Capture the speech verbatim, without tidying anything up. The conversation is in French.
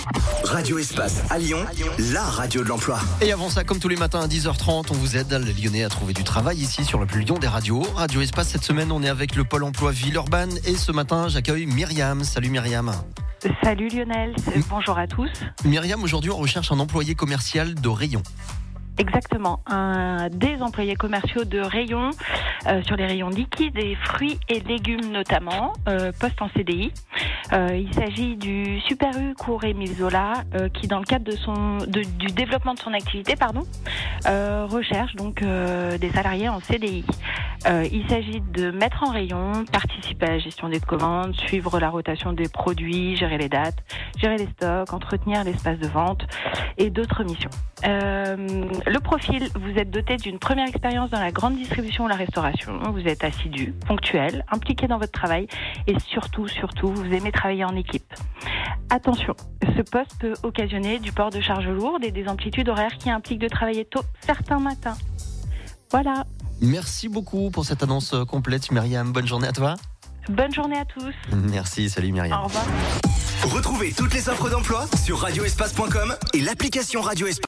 Radio Espace à Lyon, la radio de l'emploi. Et avant ça, comme tous les matins à dix heures trente, on vous aide, les Lyonnais, à trouver du travail ici sur le plus Lyon des radios. Radio Espace, cette semaine, on est avec le Pôle emploi Villeurbanne. Et ce matin, j'accueille Myriam. Salut Myriam. Salut Lionel, bonjour à tous. Myriam, aujourd'hui, on recherche un employé commercial de rayon. Exactement, un des employés commerciaux de rayon, euh, sur les rayons liquides et fruits et légumes notamment, euh, poste en C D I. Euh, il s'agit du Super U cours Émile Zola euh, qui, dans le cadre de son, de, du développement de son activité, pardon, euh, recherche donc euh, des salariés en C D I. Euh, il s'agit de mettre en rayon, participer à la gestion des commandes, suivre la rotation des produits, gérer les dates, gérer les stocks, entretenir l'espace de vente et d'autres missions. Euh, le profil, vous êtes doté d'une première expérience dans la grande distribution ou la restauration, vous êtes assidu, ponctuel, impliqué dans votre travail et surtout, surtout, vous aimez travailler en équipe. Attention, ce poste peut occasionner du port de charges lourdes et des amplitudes horaires qui impliquent de travailler tôt certains matins. Voilà. Merci beaucoup pour cette annonce complète, Myriam. Bonne journée à toi. Bonne journée à tous. Merci, salut Myriam. Au revoir. Retrouvez toutes les offres d'emploi sur radio espace point com et l'application Radio Espace.